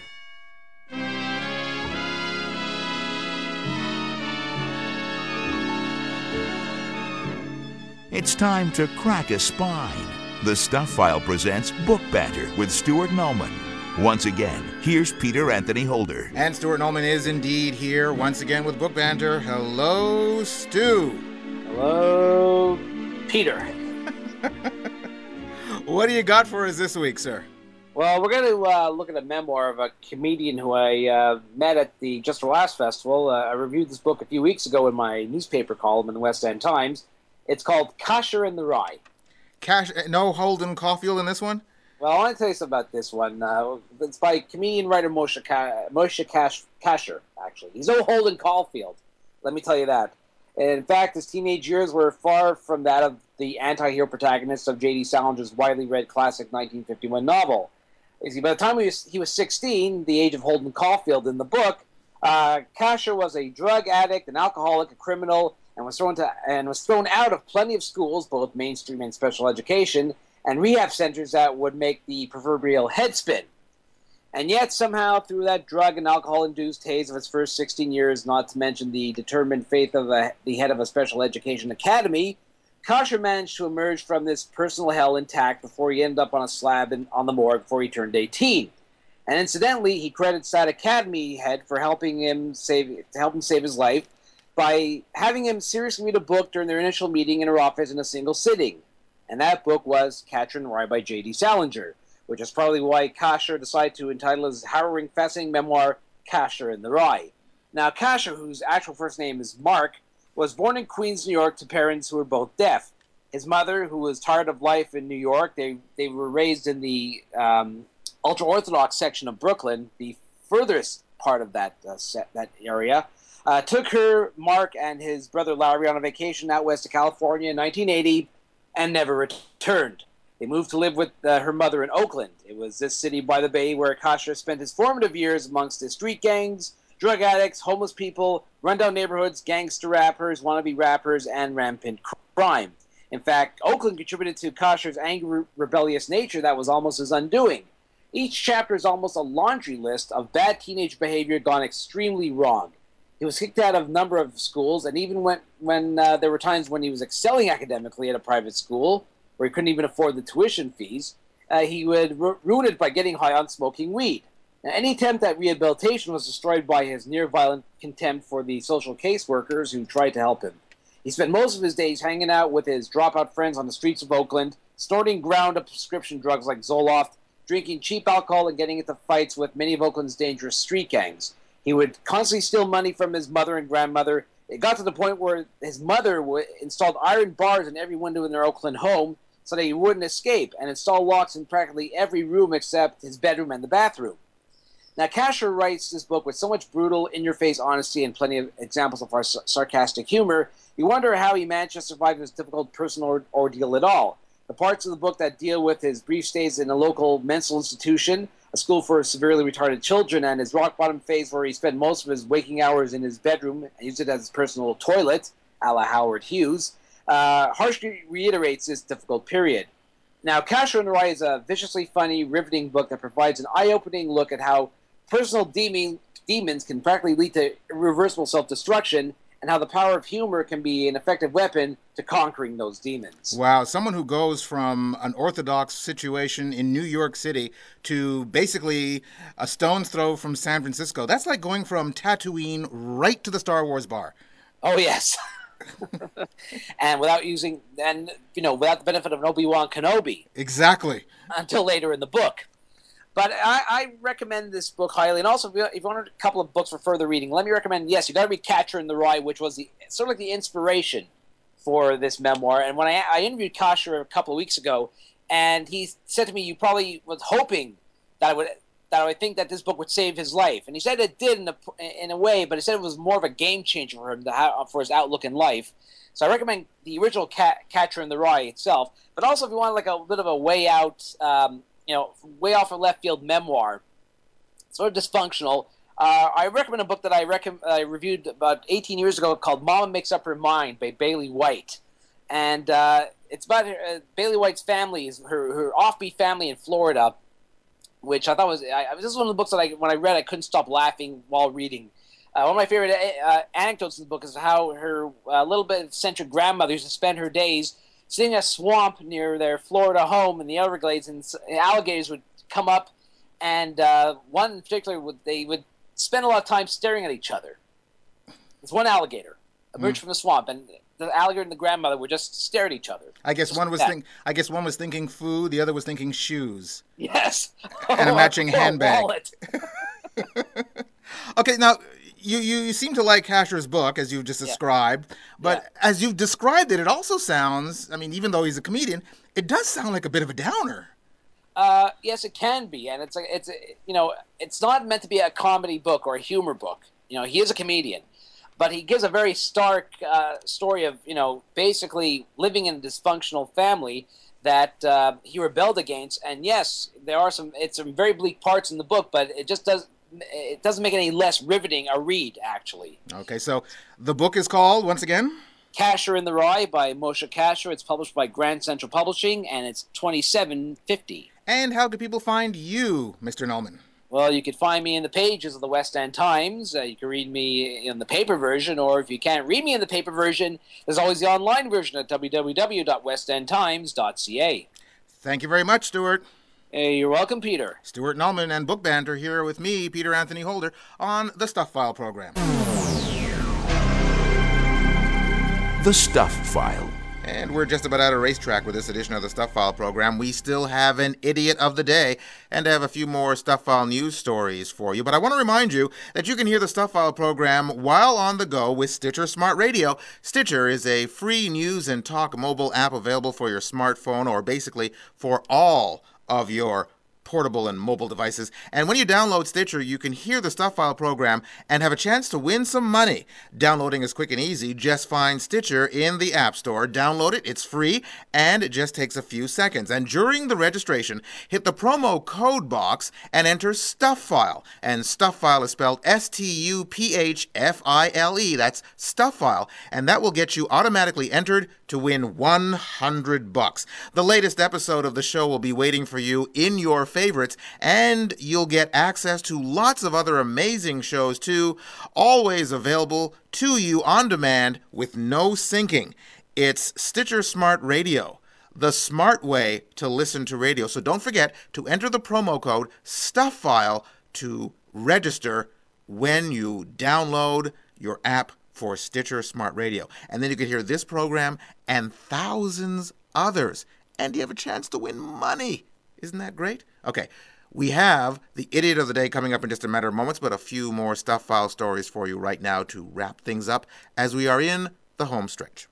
It's time to crack a spine. The Stuff File presents Book Banter with Stuart Nallman. Once again, here's Peter Anthony Holder. And Stuart Nallman is indeed here once again with Book Banter. Hello, Stu. Hello, Peter. What do you got for us this week, sir? Well, we're going to uh, look at a memoir of a comedian who I uh, met at the Just for Laughs Festival. Uh, I reviewed this book a few weeks ago in my newspaper column in the West End Times. It's called Kasher in the Rye. Cash, no Holden Caulfield in this one? Well, I want to tell you something about this one. Uh, it's by comedian writer Moshe, Ka- Moshe Kash- Kasher, actually. He's no Holden Caulfield, let me tell you that. And in fact, his teenage years were far from that of the anti-hero protagonist of J D Salinger's widely read classic nineteen fifty-one novel. You see, by the time he was, he was sixteen, the age of Holden Caulfield in the book, uh, Kasher was a drug addict, an alcoholic, a criminal, and was thrown to and was thrown out of plenty of schools, both mainstream and special education, and rehab centers that would make the proverbial head spin. And yet, somehow, through that drug and alcohol-induced haze of his first sixteen years, not to mention the determined faith of a, the head of a special education academy, Kasher managed to emerge from this personal hell intact before he ended up on a slab in, on the morgue before he turned eighteen. And incidentally, he credits that academy head for helping him save to help him save his life by having him seriously read a book during their initial meeting in her office in a single sitting. And that book was Catcher in the Rye by J D Salinger, which is probably why Kasher decided to entitle his harrowing, fascinating memoir, Catcher in the Rye. Now, Kasher, whose actual first name is Mark, was born in Queens, New York, to parents who were both deaf. His mother, who was tired of life in New York, they, they were raised in the um, ultra-Orthodox section of Brooklyn, the furthest part of that, uh, set, that area, uh, took her, Mark, and his brother Larry on a vacation out west of California in nineteen eighty and never returned. They moved to live with uh, her mother in Oakland. It was this city by the bay where Kasher spent his formative years amongst the street gangs, drug addicts, homeless people, rundown neighborhoods, gangster rappers, wannabe rappers, and rampant crime. In fact, Oakland contributed to Kasher's angry, rebellious nature that was almost his undoing. Each chapter is almost a laundry list of bad teenage behavior gone extremely wrong. He was kicked out of a number of schools, and even when, when uh, there were times when he was excelling academically at a private school, where he couldn't even afford the tuition fees, uh, he would ru- ruin it by getting high on smoking weed. Now, any attempt at rehabilitation was destroyed by his near-violent contempt for the social caseworkers who tried to help him. He spent most of his days hanging out with his dropout friends on the streets of Oakland, snorting ground-up prescription drugs like Zoloft, drinking cheap alcohol, and getting into fights with many of Oakland's dangerous street gangs. He would constantly steal money from his mother and grandmother. It got to the point where his mother w- installed iron bars in every window in their Oakland home so that he wouldn't escape, and installed locks in practically every room except his bedroom and the bathroom. Now, Kasher writes this book with so much brutal, in-your-face honesty and plenty of examples of our sarcastic humor, you wonder how he managed to survive this difficult personal or- ordeal at all. The parts of the book that deal with his brief stays in a local mental institution, a school for severely retarded children, and his rock-bottom phase where he spent most of his waking hours in his bedroom and used it as his personal toilet, a la Howard Hughes, uh, harshly reiterates this difficult period. Now, Catcher in the Rye is a viciously funny, riveting book that provides an eye-opening look at how personal demon, demons can practically lead to irreversible self-destruction, and how the power of humor can be an effective weapon to conquering those demons. Wow, someone who goes from an orthodox situation in New York City to basically a stone's throw from San Francisco. That's like going from Tatooine right to the Star Wars bar. Oh, yes. And without using, and you know, without the benefit of an Obi-Wan Kenobi. Exactly. Until later in the book. But I, I recommend this book highly. And also, if you, if you want a couple of books for further reading, let me recommend, yes, you got to read Catcher in the Rye, which was the sort of like the inspiration for this memoir. And when I, I interviewed Kasher a couple of weeks ago, and he said to me, you probably was hoping that I would that I would think that this book would save his life. And he said it did in a, in a way, but he said it was more of a game changer for him to have, for his outlook in life. So I recommend the original Cat, Catcher in the Rye itself. But also, if you want like a bit of a way out, um, you know, way off of left field memoir, sort of dysfunctional, uh, I recommend a book that I, rec- I reviewed about eighteen years ago called Mama Makes Up Her Mind by Bailey White. And uh, it's about her, uh, Bailey White's family, her, her offbeat family in Florida, which I thought was, I, this is one of the books that I, when I read, I couldn't stop laughing while reading. Uh, one of my favorite uh, anecdotes in the book is how her uh, little bit eccentric grandmother used to spend her days sitting in a swamp near their Florida home in the Everglades, and alligators would come up, and uh, one in particular, would, they would spend a lot of time staring at each other. There's one alligator emerged mm. from the swamp, and the alligator and the grandmother would just stare at each other. I guess one was think. I guess one was thinking food, the other was thinking shoes. Yes, and a matching oh, handbag. Wallet. Okay, now you, you you seem to like Kasher's book as you've just described, yeah. but yeah. as you've described it, it also sounds. I mean, even though he's a comedian, it does sound like a bit of a downer. Uh, yes, it can be, and it's a, it's a, you know, it's not meant to be a comedy book or a humor book. You know, he is a comedian, but he gives a very stark uh, story of, you know, basically living in a dysfunctional family that uh, he rebelled against. And yes, there are some it's some very bleak parts in the book, but it just does it doesn't make it any less riveting a read, actually. Okay, so the book is called, once again? Kasher in the Rye by Moshe Kasher. It's published by Grand Central Publishing, and it's twenty-seven fifty. And how can people find you, Mister Nolman? Well, you can find me in the pages of the West End Times. Uh, you can read me in the paper version, or if you can't read me in the paper version, there's always the online version at w w w dot west end times dot c a. Thank you very much, Stuart. Hey, you're welcome, Peter. Stuart Nolman and Book Banter here with me, Peter Anthony Holder, on the Stuff File program. The Stuff File. And we're just about out of racetrack with this edition of the Stuff File program. We still have an Idiot of the Day and have a few more Stuff File news stories for you. But I want to remind you that you can hear the Stuff File program while on the go with Stitcher Smart Radio. Stitcher is a free news and talk mobile app available for your smartphone, or basically for all of your portable and mobile devices. And when you download Stitcher, you can hear the Stuff File program and have a chance to win some money. Downloading is quick and easy. Just find Stitcher in the App Store, download it, it's free, and it just takes a few seconds. And during the registration, hit the promo code box and enter Stuff File. And Stuff File is spelled S T U P H F I L E. That's Stuff File. And that will get you automatically entered to win one hundred bucks. The latest episode of the show will be waiting for you in your favorites, and you'll get access to lots of other amazing shows too, always available to you on demand with no syncing. It's Stitcher Smart Radio, the smart way to listen to radio. So don't forget to enter the promo code StuffFile to register when you download your app for Stitcher Smart Radio. And then you can hear this program and thousands others. And you have a chance to win money. Isn't that great? Okay, we have the Idiot of the Day coming up in just a matter of moments, but a few more Stuff File stories for you right now to wrap things up as we are in the home stretch.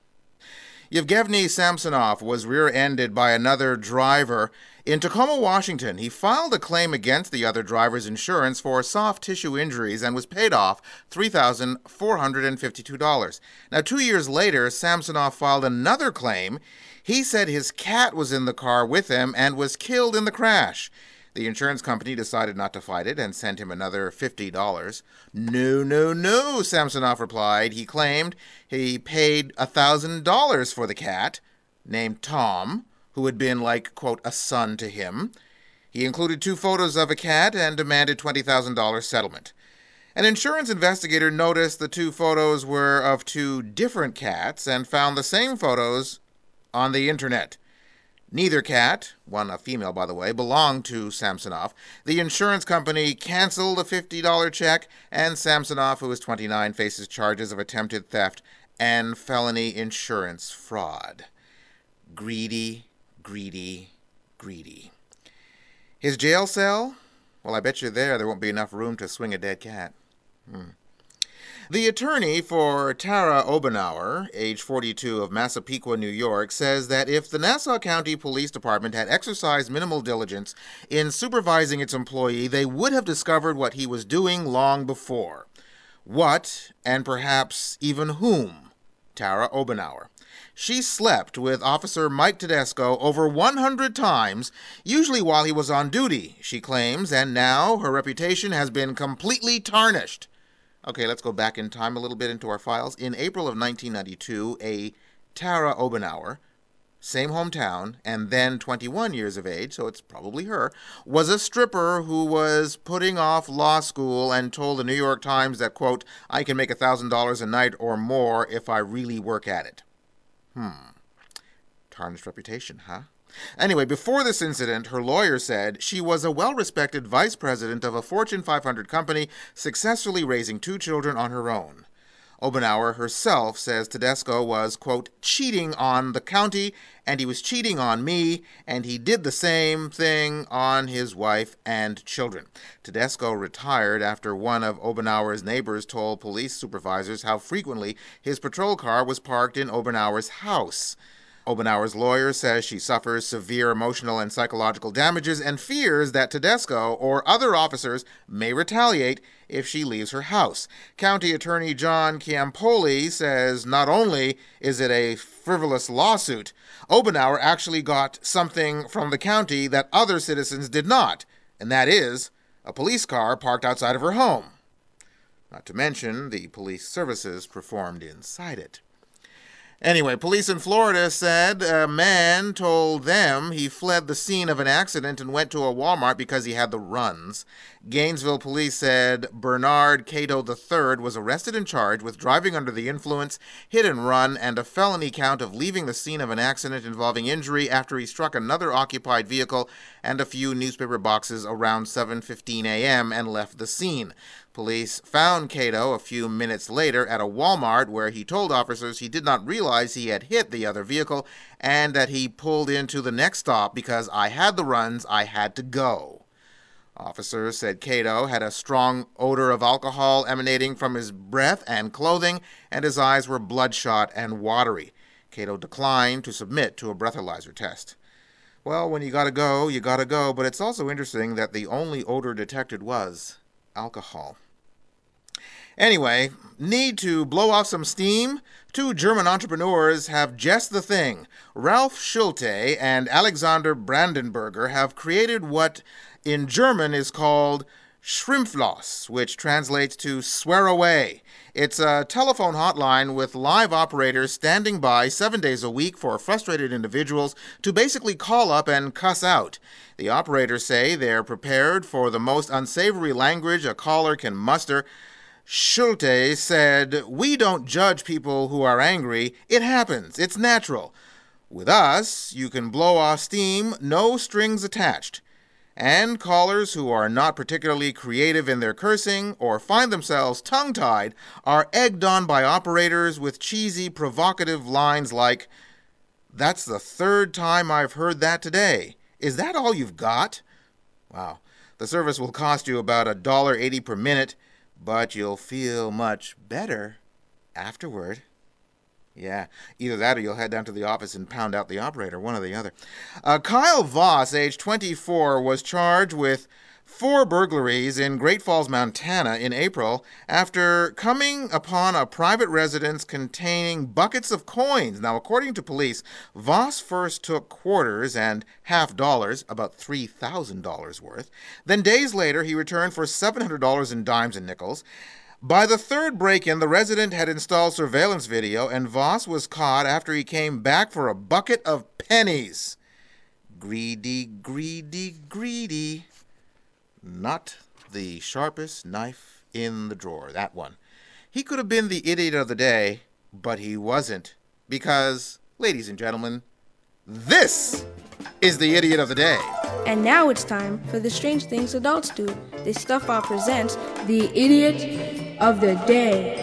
Yevgeny Samsonov was rear-ended by another driver in Tacoma, Washington. He filed a claim against the other driver's insurance for soft tissue injuries and was paid off three thousand four hundred fifty-two dollars. Now, two years later, Samsonov filed another claim. He said his cat was in the car with him and was killed in the crash. The insurance company decided not to fight it and sent him another fifty dollars. No, no, no, Samsonov replied. He claimed he paid one thousand dollars for the cat, named Tom, who had been like, quote, a son to him. He included two photos of a cat and demanded twenty thousand dollars settlement. An insurance investigator noticed the two photos were of two different cats and found the same photos on the internet. Neither cat, one a female by the way, belonged to Samsonov. The insurance company canceled a fifty dollars check, and Samsonov, who is twenty-nine, faces charges of attempted theft and felony insurance fraud. Greedy, greedy, greedy. His jail cell? Well, I bet you there there won't be enough room to swing a dead cat. Hmm. The attorney for Tara Obenauer, age forty-two, of Massapequa, New York, says that if the Nassau County Police Department had exercised minimal diligence in supervising its employee, they would have discovered what he was doing long before. What, and perhaps even whom? Tara Obenauer. She slept with Officer Mike Tedesco over one hundred times, usually while he was on duty, she claims, and now her reputation has been completely tarnished. Okay, let's go back in time a little bit into our files. In April of nineteen ninety-two, a Tara Obenauer, same hometown, and then twenty-one years of age, so it's probably her, was a stripper who was putting off law school and told the New York Times that, quote, I can make one thousand dollars a night or more if I really work at it. Hmm. Tarnished reputation, huh? Anyway, before this incident, her lawyer said she was a well-respected vice president of a Fortune five hundred company, successfully raising two children on her own. Obenauer herself says Tedesco was, quote, cheating on the county, and he was cheating on me, and he did the same thing on his wife and children. Tedesco retired after one of Obenauer's neighbors told police supervisors how frequently his patrol car was parked in Obenauer's house. Obenauer's lawyer says she suffers severe emotional and psychological damages and fears that Tedesco or other officers may retaliate if she leaves her house. County Attorney John Chiampoli says not only is it a frivolous lawsuit, Obenauer actually got something from the county that other citizens did not, and that is a police car parked outside of her home. Not to mention the police services performed inside it. Anyway, police in Florida said a man told them he fled the scene of an accident and went to a Walmart because he had the runs. Gainesville police said Bernard Cato the third was arrested and charged with driving under the influence, hit and run, and a felony count of leaving the scene of an accident involving injury after he struck another occupied vehicle and a few newspaper boxes around seven fifteen a.m. and left the scene. Police found Cato a few minutes later at a Walmart where he told officers he did not realize he had hit the other vehicle and that he pulled into the next stop because I had the runs, I had to go. Officers said Cato had a strong odor of alcohol emanating from his breath and clothing, and his eyes were bloodshot and watery. Cato declined to submit to a breathalyzer test. Well, when you gotta go, you gotta go, but it's also interesting that the only odor detected was alcohol. Anyway, need to blow off some steam? Two German entrepreneurs have just the thing. Ralf Schulte and Alexander Brandenberger have created what in German is called Schrimpfloss, which translates to swear away. It's a telephone hotline with live operators standing by seven days a week for frustrated individuals to basically call up and cuss out. The operators say they're prepared for the most unsavory language a caller can muster. Schulte said, "We don't judge people who are angry. It happens. It's natural. With us, you can blow off steam, no strings attached. And callers who are not particularly creative in their cursing or find themselves tongue-tied are egged on by operators with cheesy, provocative lines like, 'That's the third time I've heard that today. Is that all you've got?' Wow. The service will cost you about one dollar eighty per minute, but you'll feel much better afterward. Yeah, either that or you'll head down to the office and pound out the operator, one or the other. Uh, Kyle Voss, age twenty-four, was charged with four burglaries in Great Falls, Montana in April after coming upon a private residence containing buckets of coins. Now, according to police, Voss first took quarters and half dollars, about three thousand dollars worth. Then days later, he returned for seven hundred dollars in dimes and nickels. By the third break-in, the resident had installed surveillance video, and Voss was caught after he came back for a bucket of pennies. Greedy, greedy, greedy. Not the sharpest knife in the drawer, that one. He could have been the idiot of the day, but he wasn't. Because, ladies and gentlemen, this is the idiot of the day. And now it's time for the Strange Things Adults Do. The Stuff File presents the Idiot of the Day.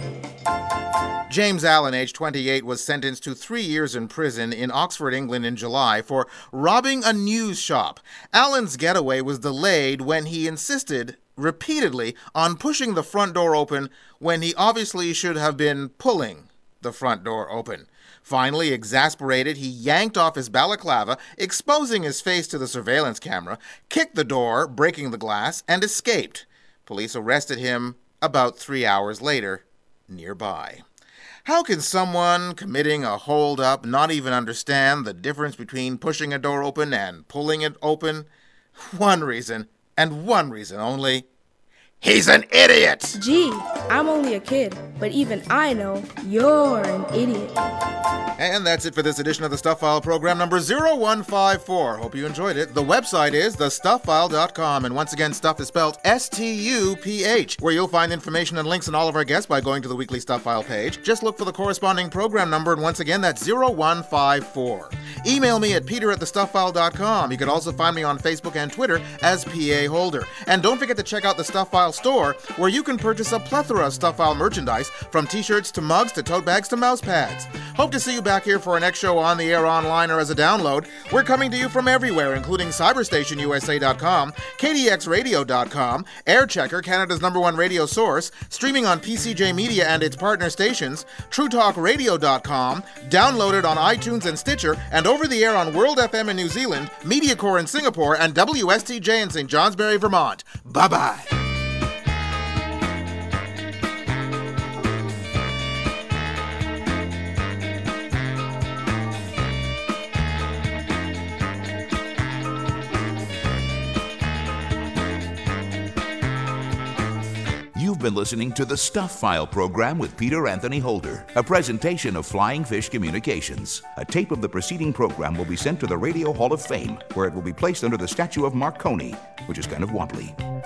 James Allen, age twenty-eight, was sentenced to three years in prison in Oxford, England in July for robbing a news shop. Allen's getaway was delayed when he insisted repeatedly on pushing the front door open when he obviously should have been pulling the front door open. Finally, exasperated, he yanked off his balaclava, exposing his face to the surveillance camera, kicked the door, breaking the glass, and escaped. Police arrested him about three hours later, nearby. How can someone committing a hold-up not even understand the difference between pushing a door open and pulling it open? One reason, and one reason only. He's an idiot! Gee, I'm only a kid, but even I know you're an idiot. And that's it for this edition of the Stuff File program number zero one five four. Hope you enjoyed it. The website is the stuff file dot com, and once again, stuff is spelled S T U P H, where you'll find information and links on all of our guests by going to the weekly Stuff File page. Just look for the corresponding program number, and once again, that's zero one five four. Email me at peter at the stuff file dot com. You can also find me on Facebook and Twitter as P A Holder. And don't forget to check out the Stuff File store, where you can purchase a plethora of Stuff File merchandise, from t-shirts to mugs to tote bags to mouse pads. Hope to see you back here for our next show on the air, online, or as a download. We're coming to you from everywhere, including cyberstation U S A dot com, K D X radio dot com, Airchecker, Canada's number one radio source, streaming on P C J Media and its partner stations, true talk radio dot com, downloaded on iTunes and Stitcher, and over the air on World F M in New Zealand, MediaCore in Singapore, and W S T J in Saint Johnsbury, Vermont. Bye-bye. You've been listening to the Stuff File program with Peter Anthony Holder, a presentation of Flying Fish Communications. A tape of the preceding program will be sent to the Radio Hall of Fame, where it will be placed under the statue of Marconi, which is kind of wobbly.